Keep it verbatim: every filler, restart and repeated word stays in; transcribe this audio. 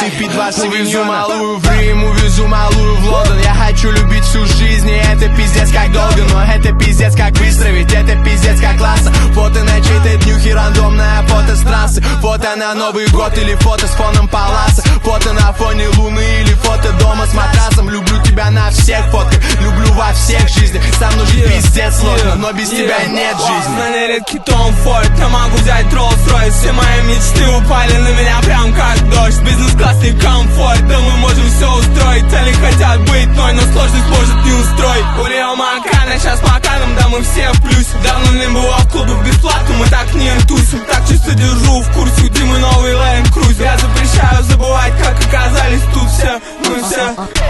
пить два увезу малую в Рим, увезу малую в Лондон. Я хочу любить всю жизнь, и это пиздец как долго. Но это пиздец как быстро, ведь это пиздец как классно. Фото на чьей-то днюхе, рандомное фото с трассы. Фото на Новый год или фото с фоном паласа. Фото на фоне луны или фото дома с матрасом. Люблю тебя на всех фотках, люблю во всех жизнях. Сам нужен yeah. пиздец сложно, но без yeah. тебя нет жизни. В мене редкий Том Форд, я могу взять Rolls-Royce. Все мои мечты упали на меня прям как дождь. Бизнес-классный комфорт, да мы можем все устроить. Цели хотят быть мной, но сложность может не устроить. У Рио Макана, сейчас маканом, да мы все в плюсе. Давно не было в клубах бесплатно, мы так не тусим. Так чисто держу в курсе, у Димы новый Land Cruiser. Я запрещаю забывать, как оказались тут все, мы все.